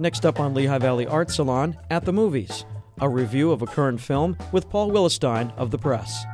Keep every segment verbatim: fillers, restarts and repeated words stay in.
Next up on Lehigh Valley Art Salon, At the Movies, a review of a current film with Paul Willestein of The Press.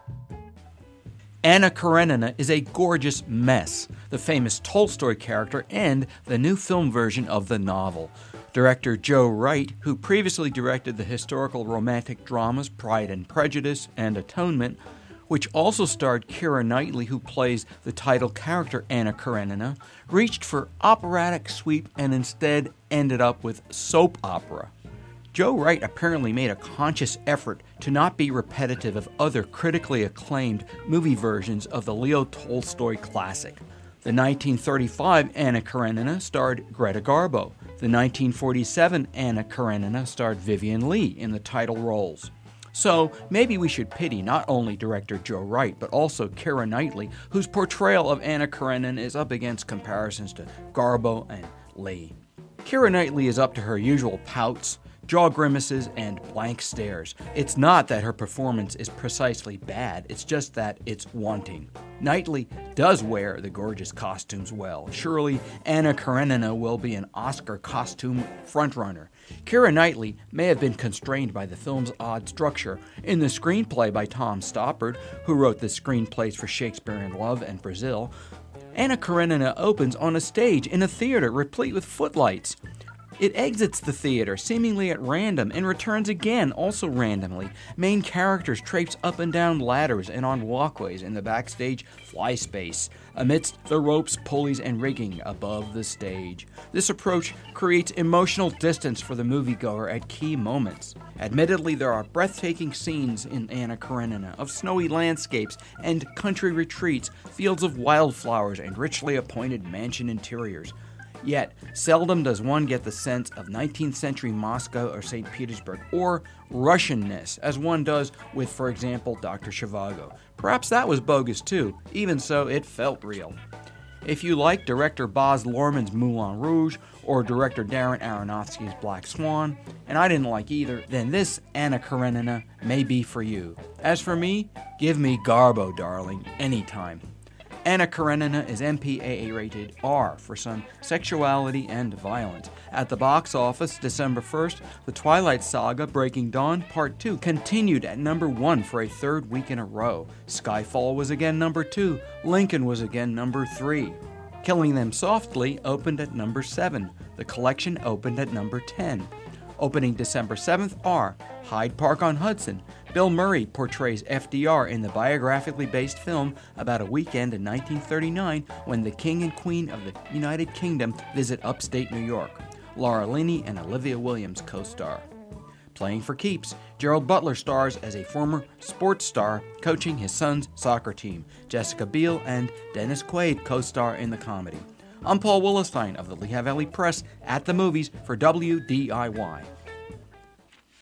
Anna Karenina is a gorgeous mess, the famous Tolstoy character and the new film version of the novel. Director Joe Wright, who previously directed the historical romantic dramas Pride and Prejudice and Atonement, which also starred Keira Knightley, who plays the title character Anna Karenina, reached for operatic sweep and instead ended up with soap opera. Joe Wright apparently made a conscious effort to not be repetitive of other critically acclaimed movie versions of the Leo Tolstoy classic. The nineteen thirty-five Anna Karenina starred Greta Garbo. The nineteen forty-seven Anna Karenina starred Vivien Leigh in the title roles. So maybe we should pity not only director Joe Wright, but also Keira Knightley, whose portrayal of Anna Karenina is up against comparisons to Garbo and Leigh. Keira Knightley is up to her usual pouts, jaw grimaces, and blank stares. It's not that her performance is precisely bad, it's just that it's wanting. Knightley does wear the gorgeous costumes well. Surely Anna Karenina will be an Oscar costume frontrunner. Keira Knightley may have been constrained by the film's odd structure. In the screenplay by Tom Stoppard, who wrote the screenplays for Shakespeare in Love and Brazil, Anna Karenina opens on a stage in a theater replete with footlights. It exits the theater, seemingly at random, and returns again, also randomly. Main characters traipse up and down ladders and on walkways in the backstage fly space, amidst the ropes, pulleys, and rigging above the stage. This approach creates emotional distance for the moviegoer at key moments. Admittedly, there are breathtaking scenes in Anna Karenina of snowy landscapes and country retreats, fields of wildflowers, and richly appointed mansion interiors. Yet, seldom does one get the sense of nineteenth century Moscow or Saint Petersburg, or Russianness, as one does with, for example, Doctor Zhivago. Perhaps that was bogus too. Even so, it felt real. If you like director Baz Luhrmann's Moulin Rouge, or director Darren Aronofsky's Black Swan, and I didn't like either, then this Anna Karenina may be for you. As for me, give me Garbo, darling, anytime. Anna Karenina is M P A A rated R for some sexuality and violence. At the box office, December first, The Twilight Saga Breaking Dawn Part two continued at number one for a third week in a row. Skyfall was again number two. Lincoln was again number three. Killing Them Softly opened at number seven. The Collection opened at number ten. Opening December seventh are Hyde Park on Hudson. Bill Murray portrays F D R in the biographically based film about a weekend in nineteen thirty-nine when the King and Queen of the United Kingdom visit upstate New York. Laura Linney and Olivia Williams co-star. Playing for keeps, Gerald Butler stars as a former sports star coaching his son's soccer team. Jessica Biel and Dennis Quaid co-star in the comedy. I'm Paul Willestein of the Lehigh Valley Press at the Movies for W D I Y.